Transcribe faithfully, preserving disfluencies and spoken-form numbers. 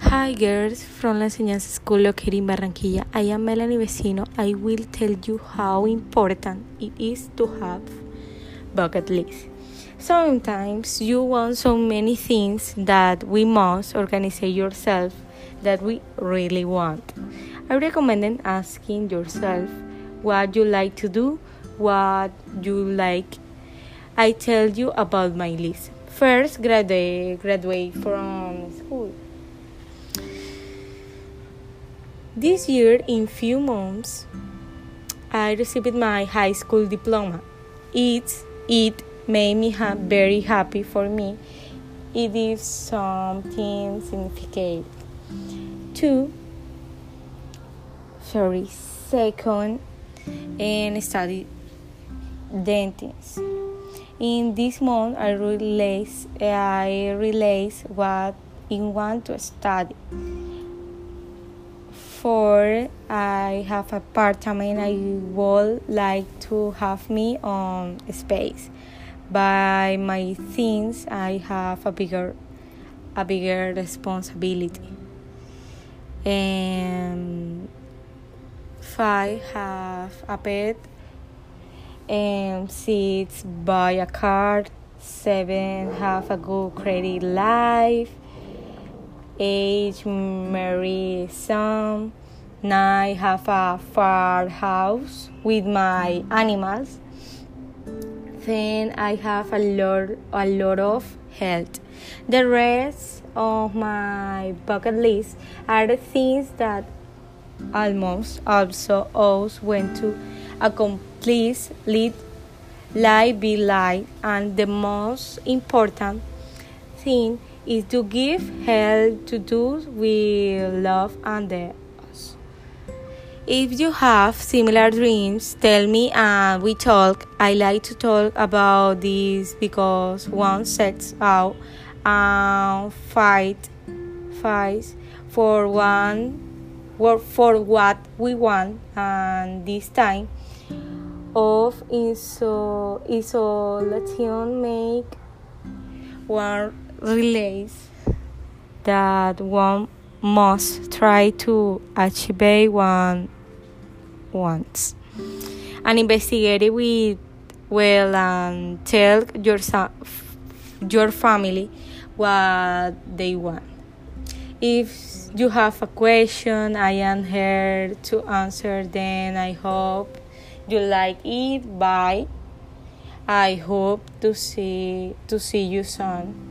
Hi girls from La Enseñanza School located in Barranquilla. I am Melanie Vecino. I will tell you how important it is to have bucket list. Sometimes you want so many things that we must organize yourself that we really want. I recommend asking yourself what you like to do, what you like. I tell you about my list. First, graduate, graduate from school. This year, in few months, I received my high school diploma. It it made me ha- very happy for me. It is something significant. Two, sorry, second, and study dentist. In this month, I realize I realize what I want to study. For I have a apartment, I would like to have me own space. By my things, I have a bigger, a bigger responsibility. And five, have a pet. And six, buy a car. Seven, have a good credit life. Eight, marry son. Nine, have a farmhouse with my animals. Then I have a lot, a lot of health. The rest of my bucket list are the things that almost also always went to accomplish, lead, life be life, and the most important thing is to give help to those we love and us. If you have similar dreams, tell me and we talk. I like to talk about this because one sets out and fight, fights for one, for what we want, and this time of iso- isolation make one realize that one must try to achieve one wants and investigate it with well and tell your your family what they want. If you have a question, I am here to answer them. I hope you like it. Bye. I hope to see to see you soon.